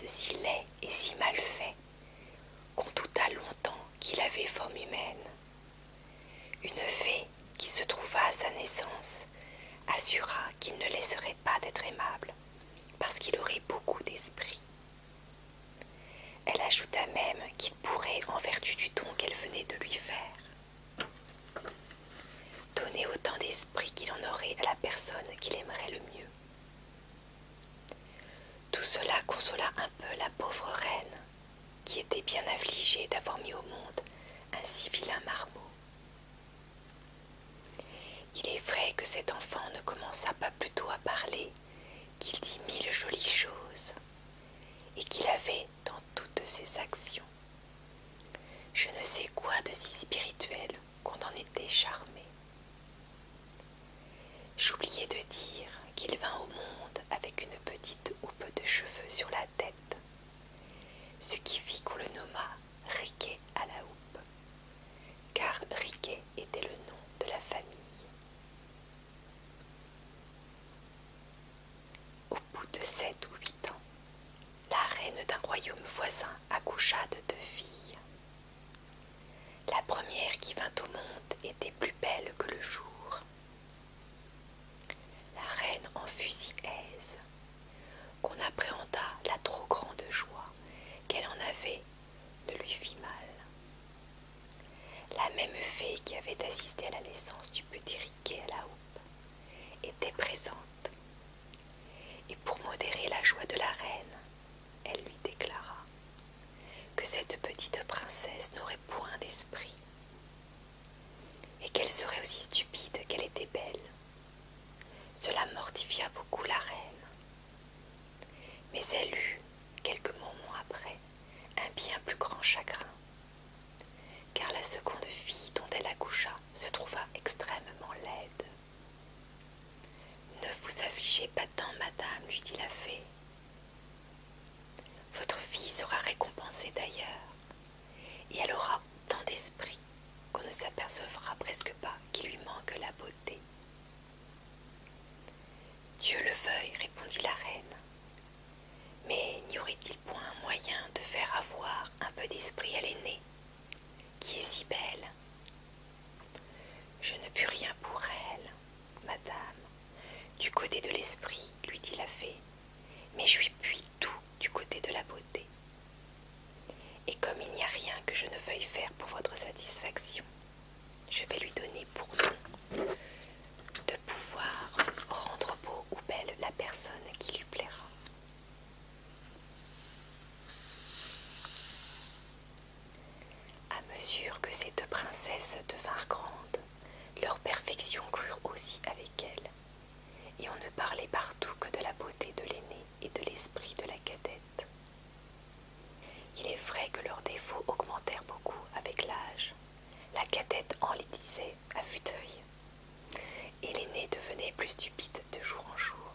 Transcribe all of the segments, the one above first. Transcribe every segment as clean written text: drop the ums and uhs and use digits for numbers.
si laid et si mal fait qu'on douta longtemps qu'il avait forme humaine. Une fée qui se trouva à sa naissance assura qu'il ne laisserait pas d'être aimable parce qu'il aurait beaucoup d'esprit. Elle ajouta même qu'il pourrait, en vertu du don qu'elle venait de lui faire, donner autant d'esprit qu'il en aurait à la personne qu'il aimerait le mieux. Tout cela consola un peu la pauvre reine, qui était bien affligée d'avoir mis au monde un si vilain marmot. Il est vrai que cet enfant ne commença pas plutôt à parler qu'il dit 1000 jolies choses, et qu'il avait dans toutes ses actions je ne sais quoi de si spirituel qu'on en était charmé. J'oubliais de dire qu'il vint au monde avec une petite houppe de cheveux sur la tête, ce qui fit qu'on le nomma Riquet à la houppe, car Riquet était le nom de la famille. Au bout de 7 ou 8 ans, la reine d'un royaume voisin accoucha de 2 filles. La première qui vint au monde était plus belle que le jour. La reine en fut si aise qu'on appréhenda la trop grande joie qu'elle en avait ne lui fit mal. La même fée qui avait assisté à la naissance du petit Riquet à la houppe était présente, et pour modérer la joie de la reine, elle lui déclara que cette petite princesse n'aurait point d'esprit, et qu'elle serait aussi stupide qu'elle était belle. Cela mortifia beaucoup la reine, mais elle eut, quelques moments après, un bien plus grand chagrin, car la seconde fille dont elle accoucha se trouva extrêmement laide. « Ne vous affligez pas tant, madame, lui dit la fée. Votre fille sera récompensée d'ailleurs, et elle aura tant d'esprit qu'on ne s'apercevra presque pas qu'il lui manque la beauté. » Dieu le veuille, répondit la reine. Mais n'y aurait-il point un moyen de faire avoir un peu d'esprit à l'aînée, qui est si belle? Je ne puis rien pour elle, madame, du côté de l'esprit, lui dit la fée, mais je lui puis tout du côté de la beauté. Et comme il n'y a rien que je ne veuille faire pour votre satisfaction, je vais lui donner pour don de pouvoir rendre beau ou belle la personne qui lui plaira. À mesure que ces 2 princesses devinrent grandes, leur perfection crût aussi avec elles, et on ne parlait partout que de la beauté de l'aînée et de l'esprit de la cadette. Il est vrai que leurs défauts augmentèrent beaucoup avec l'âge. La cadette enlaidissait à vue d'œil, et l'aînée devenait plus stupide de jour en jour.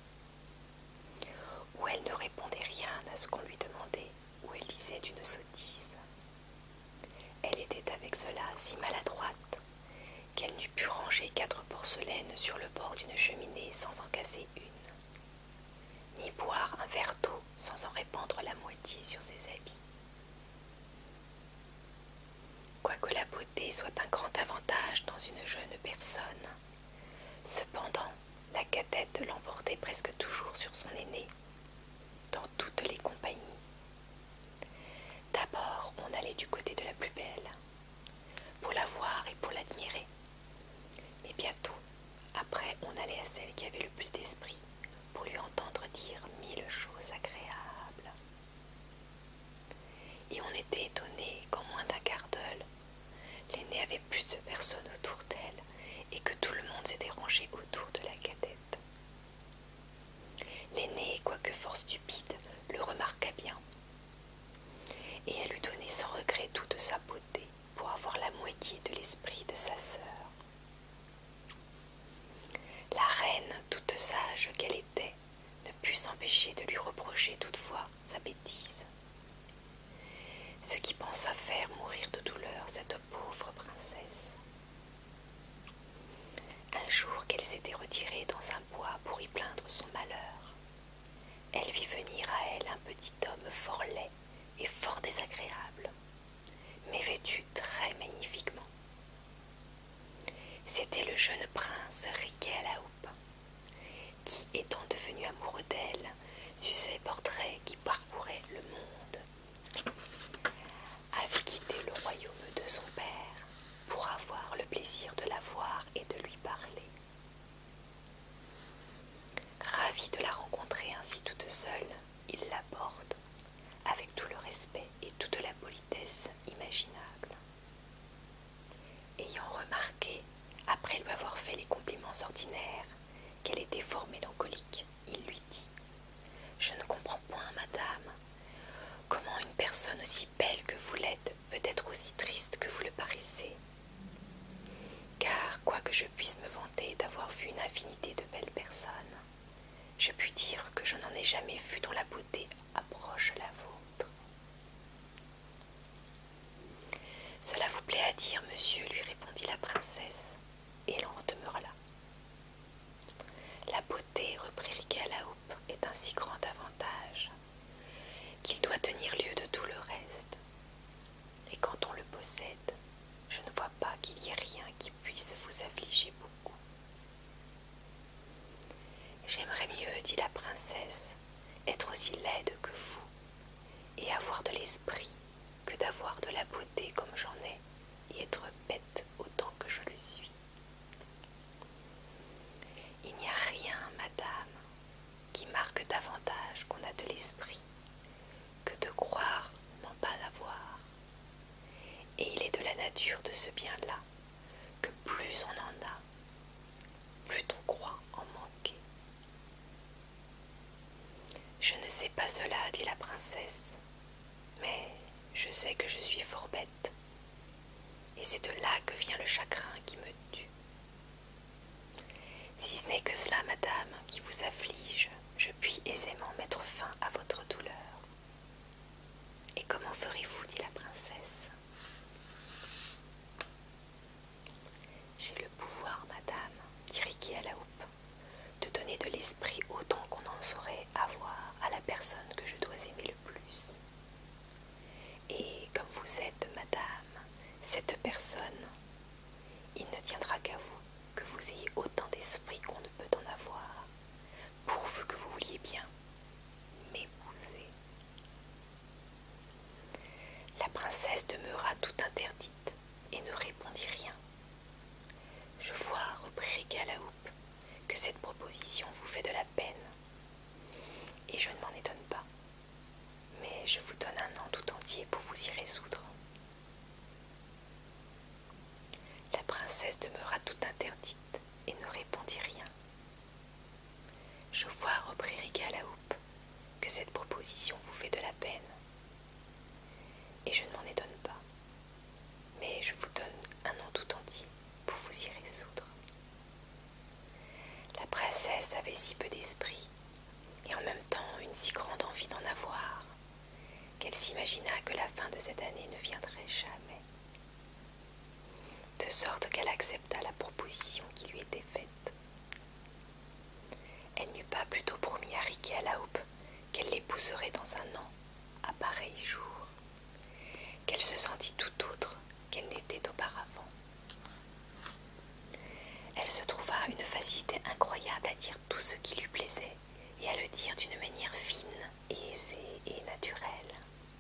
Ou elle ne répondait rien à ce qu'on lui demandait, ou elle disait une sottise. Elle était avec cela si maladroite qu'elle n'eût pu ranger 4 porcelaines sur le bord d'une cheminée sans en casser une, ni boire un verre d'eau sans en répandre la moitié sur ses habits. Quoique la beauté soit un grand avantage dans une jeune personne, cependant la cadette l'emportait presque toujours sur son aînée, dans toutes les compagnies. D'abord, on allait du côté de la plus belle, pour la voir et pour l'admirer. Mais bientôt, après, on allait à celle qui avait le plus d'esprit, pour lui entendre dire 1000 choses agréables. Et on était étonné qu'en moins d'un quart d'heure, l'aînée avait plus de personnes autour d'elle, et que tout le monde s'était rangé autour de la cadette. L'aînée, quoique fort stupide, le remarqua bien, et elle lui donnait sans regret toute sa beauté pour avoir la moitié de l'esprit de sa sœur. La reine, toute sage qu'elle était, ne put s'empêcher de lui reprocher toutefois sa bêtise, ce qui pensa faire mourir de douleur cette pauvre princesse. Un jour qu'elle s'était retirée dans un bois pour y plaindre son malheur, elle vit venir à elle un un petit homme fort laid et fort désagréable, mais vêtu très magnifiquement. C'était le jeune prince Riquet à la houppe, qui, étant devenu amoureux d'elle, sut ses portraits qui parcouraient le monde, avait quitté le royaume de son père pour avoir le plaisir de la voir et de lui parler. Ravi de la rencontrer ainsi toute seule, il l'aborde avec tout le respect et toute la politesse imaginable. Ayant remarqué, après lui avoir fait les compliments ordinaires, qu'elle était fort mélancolique, il lui dit: « Je ne comprends point, madame, comment une personne aussi belle que vous l'êtes peut être aussi triste que vous le paraissez. Car, quoique je puisse me vanter d'avoir vu une infinité de belles personnes, je puis dire que je n'en ai jamais vu dont la beauté approche la vôtre. » « Cela vous plaît à dire, monsieur, lui répondit la princesse, et elle en demeura là. La beauté, reprit Riquet à la houppe, est un si grand avantage qu'il doit tenir lieu de tout le reste. Et quand on le possède, je ne vois pas qu'il y ait rien qui puisse vous affliger beaucoup. J'aimerais mieux, dit la princesse, être aussi laide que vous, et avoir de l'esprit, que d'avoir de la beauté comme j'en ai, et être bête autant que je le suis. Il n'y a rien, madame, qui marque davantage qu'on a de l'esprit que de croire n'en pas avoir. Et il est de la nature de ce bien-là que plus on en a, plus on croit en manquer. Je ne sais pas cela, dit la princesse, mais je sais que je suis fort bête, et c'est de là que vient le chagrin qui me tue. Si ce n'est que cela, madame, qui vous afflige, je puis aisément mettre fin à votre douleur. Et comment ferez-vous, dit la princesse? J'ai le pouvoir, madame, dit Riquet à la houppe, de donner de l'esprit autant qu'on en saurait avoir à la personne que je dois aimer le plus. Et comme vous êtes, madame, cette personne, il ne tiendra qu'à vous que vous ayez autant d'esprit qu'on ne peut en avoir, pourvu que vous vouliez bien m'épouser. La princesse demeura tout interdite et ne répondit rien. Je vois, reprit Riquet à la houppe, que cette proposition vous fait de la peine, et je ne m'en étonne pas, mais je vous donne un an tout entier pour vous y résoudre. La princesse demeura tout interdite et ne répondit rien. Je vois, reprit Riquet à la houppe, que cette proposition vous fait de la peine, et je ne m'en étonne pas, mais je vous donne un an tout entier pour vous y résoudre. La princesse avait si peu d'esprit, et en même temps une si grande envie d'en avoir, qu'elle s'imagina que la fin de cette année ne viendrait jamais, de sorte qu'elle accepta la proposition qui lui était faite. Elle n'eut pas plutôt promis à Riquet à la houppe qu'elle l'épouserait dans un an, à pareil jour, qu'elle se sentit tout autre qu'elle n'était auparavant. Elle se trouva une facilité incroyable à dire tout ce qui lui plaisait et à le dire d'une manière fine, aisée et naturelle.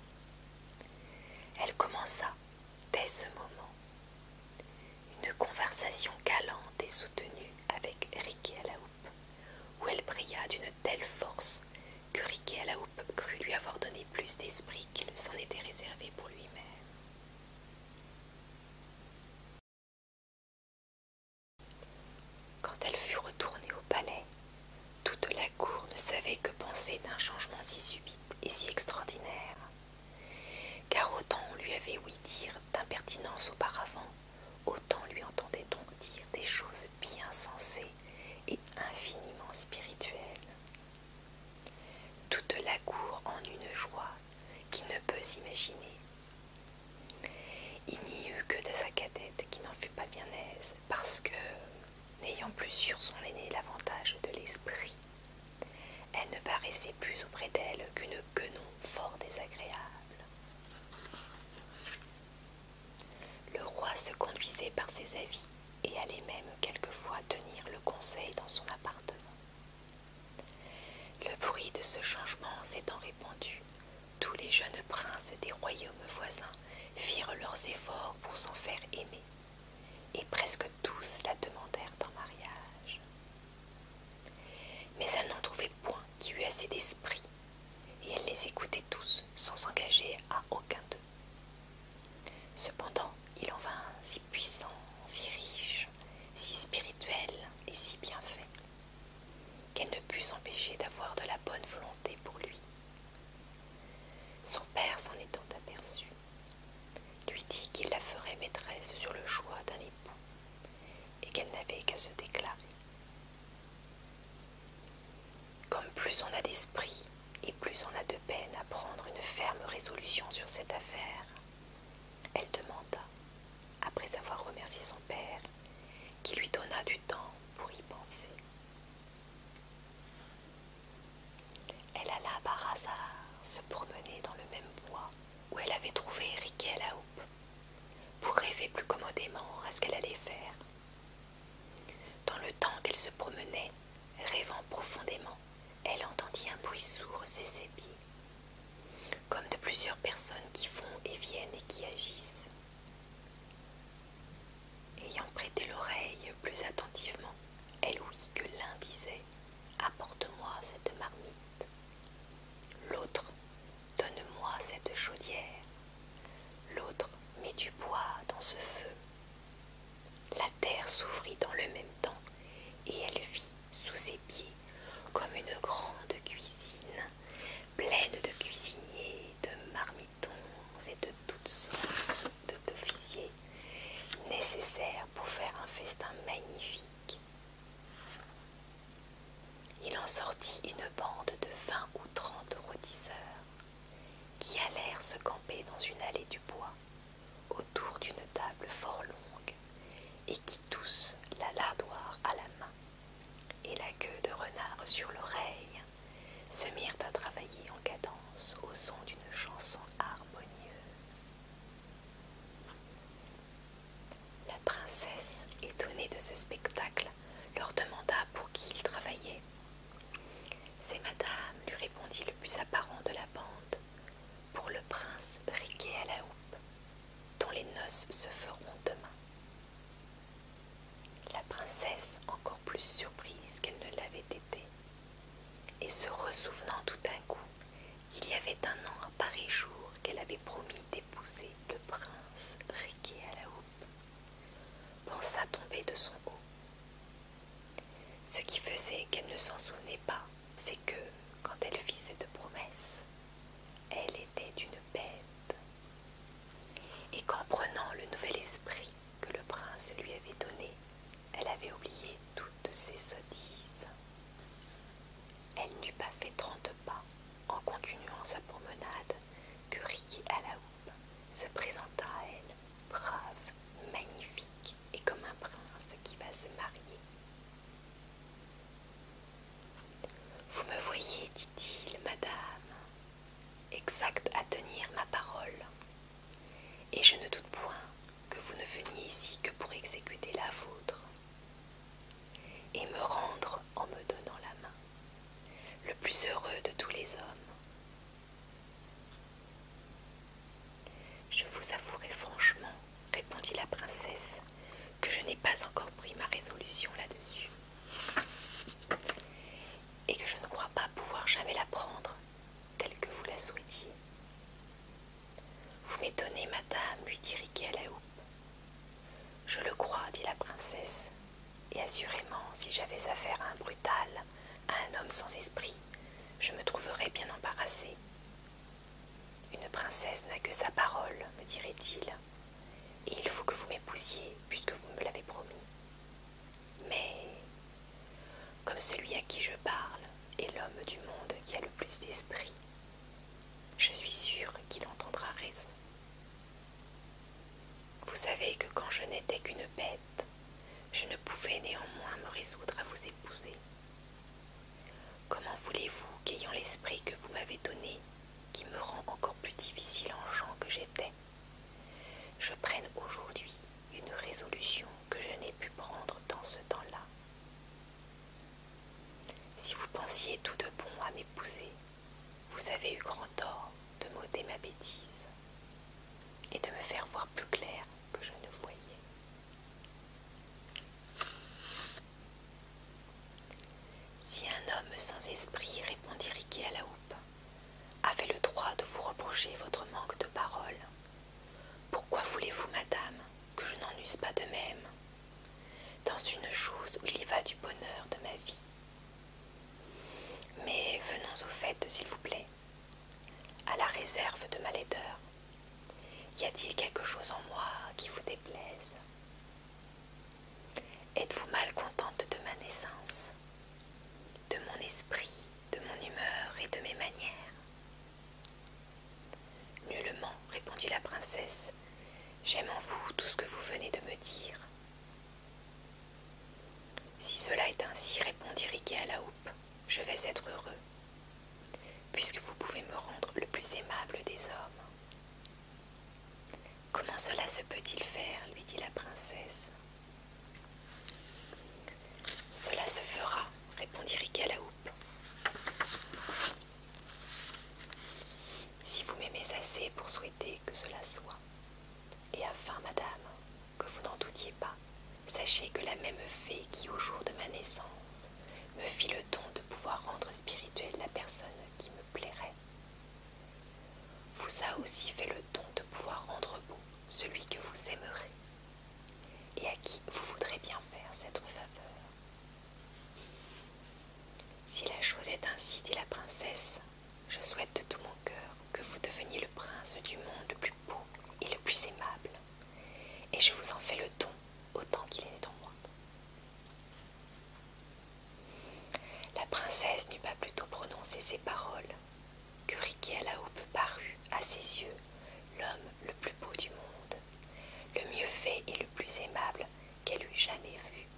Elle commença, dès ce moment, une conversation galante et soutenue avec Riquet à la houppe, où elle brilla d'une telle force que Riquet à la houppe crut lui avoir donné plus d'esprit qu'il ne s'en était réservé pour lui-même. Quand elle fut retournée au palais, toute la cour ne savait que penser d'un changement si subit et si extraordinaire, car autant on lui avait ouï dire d'impertinence auparavant, autant lui entendait-on dire des choses bien sensées et infiniment spirituelles. Toute la cour en une joie qui ne peut s'imaginer. Il n'y eut que de sa cadette qui n'en fut pas bien aise, parce que, n'ayant plus sur son aîné l'avantage de l'esprit, elle ne paraissait plus auprès d'elle qu'une guenon fort désagréable. Le roi se conduisait par ses avis et allait même quelquefois tenir le conseil dans son appartement. Le bruit de ce changement s'étant répandu, tous les jeunes princes des royaumes voisins firent leurs efforts pour s'en faire aimer, et presque tous la demandèrent en mariage. Mais elle n'en trouvait point qui eût assez d'esprit, et elle les écoutait tous sans s'engager à aucun d'eux. Cependant, il en vint si puissant, si riche, si spirituel et si bien fait, qu'elle ne put s'empêcher d'avoir de la bonne volonté pour lui. Son père, s'en étant aperçu, lui dit qu'il la ferait maîtresse sur le choix d'un époux et qu'elle n'avait qu'à se déclarer. Comme plus on a d'esprit et plus on a de peine à prendre une ferme résolution sur cette affaire, elle demanda, après avoir remercié son père, qui lui donna du temps pour y penser. Elle alla par hasard se promener dans le même bois où elle avait trouvé Riquet à la houppe, pour rêver plus commodément à ce qu'elle allait faire. Dans le temps qu'elle se promenait, rêvant profondément, elle entendit un bruit sourd chez ses pieds, comme de plusieurs personnes qui vont et viennent et qui agissent. Ayant prêté l'oreille plus attentivement, elle ouït que l'un disait « Apporte-moi cette marmite », l'autre « Donne-moi cette chaudière », l'autre « Mets du bois dans ce feu ». La terre s'ouvrit dans le même temps, et elle vit sous ses pieds comme une grande cuisine, pleine de cuisiniers, de marmitons et de toutes sortes d'officiers, nécessaires pour faire un festin magnifique. Il en sortit une bande de 20 ou 30 rôtisseurs, qui allèrent se camper dans une allée du bois, autour d'une table fort longue, et qui tous, la lardoire à la main et la queue de renard sur l'oreille, se mirent à travailler en cadence au son d'une chanson harmonieuse. La princesse, étonnée de ce spectacle, leur demanda pour qui ils travaillaient. « C'est madame, lui répondit le plus apparent de la bande, pour le prince Riquet à la houppe, dont les noces se feront demain. » La princesse, encore plus surprise qu'elle ne l'avait été, et se ressouvenant tout d'un coup qu'il y avait un an à pareil jour qu'elle avait promis d'épouser le prince Riquet à la houppe, pensa tomber de son haut. Ce qui faisait qu'elle ne s'en souvenait pas, c'est que, quand elle fit cette promesse, elle était une bête, et qu'en prenant le nouvel esprit que le prince lui avait donné, elle avait oublié toutes ses sottises. Elle n'eut pas fait 30 pas, en continuant sa promenade, que Riquet à la houppe se présenta à elle, brave, magnifique, et comme un prince qui va se marier. « Vous me voyez, dit-il, madame, exact à tenir ma parole, et je ne doute point que vous ne veniez ici que pour exécuter la vôtre, et me rendre en me donnant la main, le plus heureux de tous les hommes. Je vous avouerai franchement, répondit la princesse, que je n'ai pas encore pris ma résolution là-dessus, et que je ne crois pas pouvoir jamais la prendre telle que vous la souhaitiez. Vous m'étonnez, madame, lui dit Riquet à la houppe. Je le crois, dit la princesse, et assurément, si j'avais affaire à un brutal, à un homme sans esprit, je me trouverais bien embarrassée. Une princesse n'a que sa parole, me dirait-il, et il faut que vous m'épousiez, puisque vous me l'avez promis. Mais, comme celui à qui je parle est l'homme du monde qui a le plus d'esprit, je suis sûre qu'il entendra raison. Vous savez que quand je n'étais qu'une bête, je ne pouvais néanmoins me résoudre à vous épouser. Comment voulez-vous qu'ayant l'esprit que vous m'avez donné, qui me rend encore plus difficile en gens que j'étais, je prenne aujourd'hui une résolution que je n'ai pu prendre dans ce temps-là? Si vous pensiez tout de bon à m'épouser, vous avez eu grand tort de m'ôter ma bêtise et de me faire voir plus clair que je ne voyais. Si un homme sans esprit, répondit Riquet à la houppe, avait le droit de vous reprocher votre manque de parole, pourquoi voulez-vous, madame, que je n'en use pas de même, dans une chose où il y va du bonheur de ma vie? Mais venons au fait, s'il vous plaît, à la réserve de ma laideur. Y a-t-il quelque chose en moi qui vous déplaise? Êtes-vous mal contente de ma naissance, de mon esprit, de mon humeur et de mes manières? Nullement, répondit la princesse, j'aime en vous tout ce que vous venez de me dire. Si cela est ainsi, répondit Riquet à la houppe, je vais être heureux, puisque vous pouvez me rendre le plus aimable des hommes. Comment cela se peut-il faire, lui dit la princesse. Cela se fera, répondit Riquet à la houppe. Si vous m'aimez assez pour souhaiter que cela soit. Et afin, madame, que vous n'en doutiez pas, sachez que la même fée qui, au jour de ma naissance, me fit le don de pouvoir rendre spirituelle la personne qui me plairait, vous a aussi fait le don de pouvoir rendre beau celui que vous aimerez, et à qui vous voudrez bien faire cette faveur. Si la chose est ainsi, dit la princesse, je souhaite de tout mon cœur que vous deveniez le prince du monde le plus beau et le plus aimable, et je vous en fais le don autant qu'il est en moi. La princesse n'eut pas plutôt prononcé ces paroles que Riquet à la houppe parut à ses yeux l'homme le plus beau du monde, le mieux fait et le plus aimable qu'elle eût jamais vu.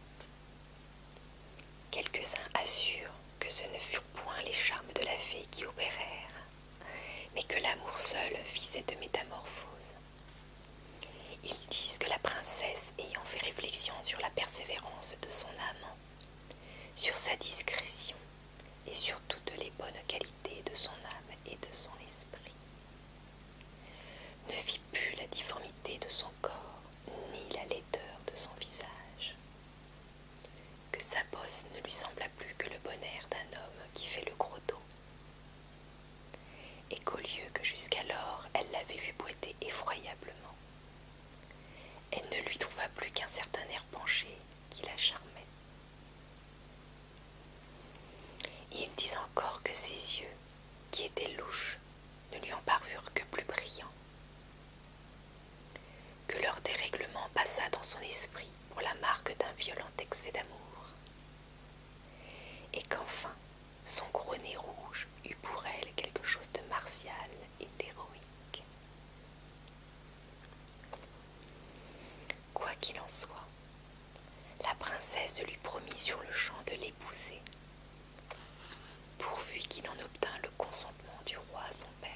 Quelques-uns assurent que ce ne furent point les charmes de la fée qui opérèrent, mais que l'amour seul fit cette métamorphose. Ils disent que la princesse, ayant fait réflexion sur la persévérance de son amant, sur sa discrétion et sur toutes les bonnes qualités de son âme et de son esprit, ne vit plus la difformité de son corps ni la laideur de son visage, que sa bosse ne lui sembla plus que le bon air d'un homme qui fait le gros dos, et qu'au lieu que jusqu'alors elle l'avait vu boiter effroyablement, elle ne lui trouva plus qu'un certain air penché qui la charmait. Ils disent encore que ses yeux, qui étaient louches, ne lui en parurent que plus brillants, que leur dérèglement passa dans son esprit pour la marque d'un violent excès d'amour, et qu'enfin son gros nez rouge eut pour elle quelque chose de martial et d'héroïque. Quoi qu'il en soit, la princesse lui promit sur le champ de l'épouser, pourvu qu'il en obtint le consentement du roi son père.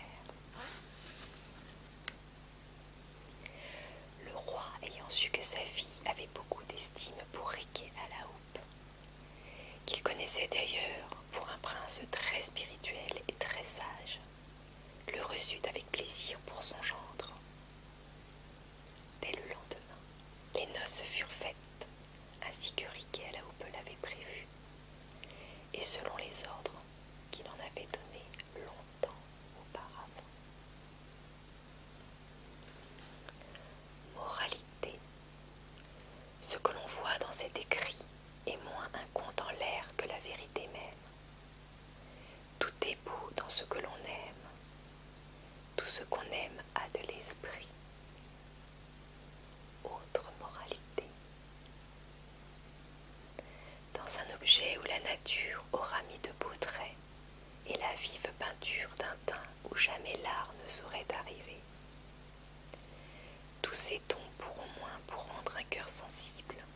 Le roi, ayant su que sa fille avait beaucoup d'estime pour Riquet à la houppe, qu'il connaissait d'ailleurs pour un prince très spirituel et très sage, le reçut avec plaisir pour son gendre. Dès le lendemain, les noces furent faites, ainsi que Riquet à la houppe l'avait prévu, et selon les ordres qu'il en avait donnés longtemps auparavant. Moralité. Ce que l'on voit dans cet écrit est moins un conte en l'air que la vérité même. Tout est beau dans ce que l'on aime. Tout ce qu'on aime a de l'esprit. Autre moralité. Dans un objet où la nature aura mis de beaux traits et la vive peinture d'un teint où jamais l'art ne saurait arriver, tous ces dons pourront moins pour rendre un cœur sensible